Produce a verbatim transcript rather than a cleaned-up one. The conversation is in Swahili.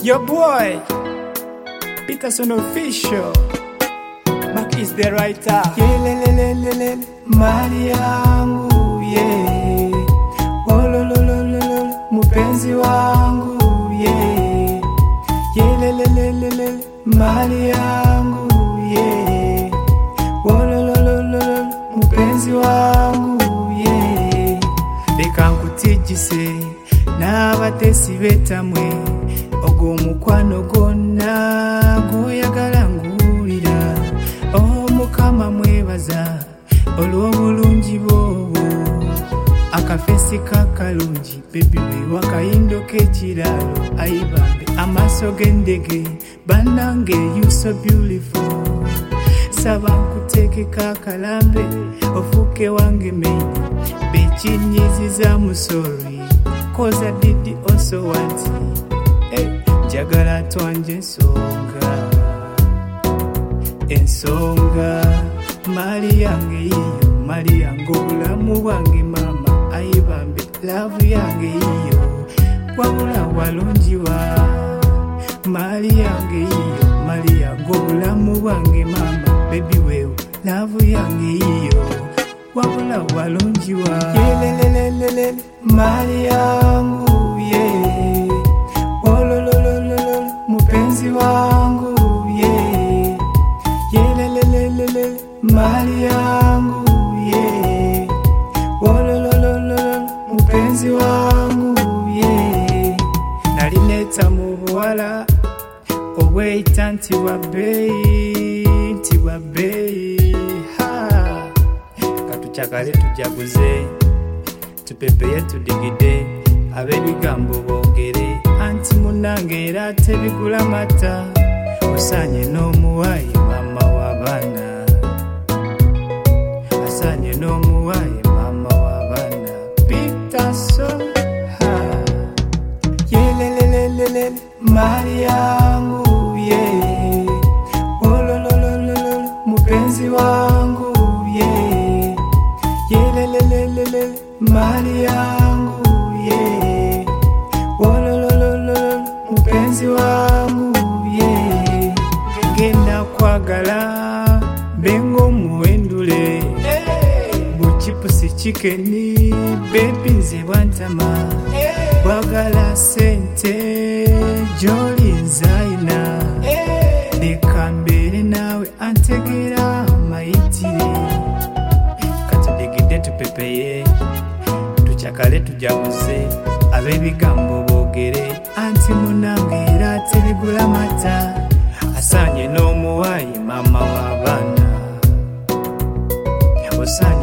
Your boy, Peterson Official, Mark is the writer. Yelelelelele, mali yangu, yeah. Olololololo, mupenzi wangu, yeah. Yelelelelele, mali yangu, yeah. Olololololo, mupenzi wangu, yeah. Leka nkutijise, n'abatesi betamwe. Ogo mukwano gonna guyagala ngulira. Oh mukama mwebaza olw'obulungi bwobo. Akafesi kakalungi baby we wakayindo k'ekiralo. Ayibambe amaaso g'endege bannange you so beautiful. Saba nkuteke kakalambe ofuke wange maini. Bekinyiziza mu sorry cause I did also want it. Hey, jagala twanje ensonga ensonga mali yange iyo mali yange obulamu bwange mama ayibambe love yange iyo wabula walungiwa mali yange iyo mali yange obulamu bwange mama baby wewe love yange iyo wabula walungiwa yelelelelele mali yangu yeah. Olololololo, mupenzi wangu, yeah. Yelelelelele, mali yangu, yeah. Olololololo, mupenzi wangu, yeah. Nalineta mu buwala, obweyita nti bwabbeeyi, nti bwabbeeyi, ha. Katukyakale tujaguze, tupepeye tudigide, ab'ebigambo boogere. Anti munange era tebigula mata. Osanye n'omuwayi mama w'abaana. Asanye n'omuwayi mama w'abaana. Peterson, ha. Yelelelelele, mali yangu, yeah. Olololololo, mupenzi wangu, yeah. Yelelelelele, mali yangu, yeah. Mupenzi wangu, yeah. Ngenda kwagala bengo muwendule. Buchipusi chikeni baby nze bwantama. Bwagala sente joli nzaina. Leka mbere nawe antegera mayitire. Katudigide tupepeye tukyakale tujaguze ab'ebigambo boogere. Anti munange era tebigula mata. Asanye n'omuwayi mama w'abaana. Osanye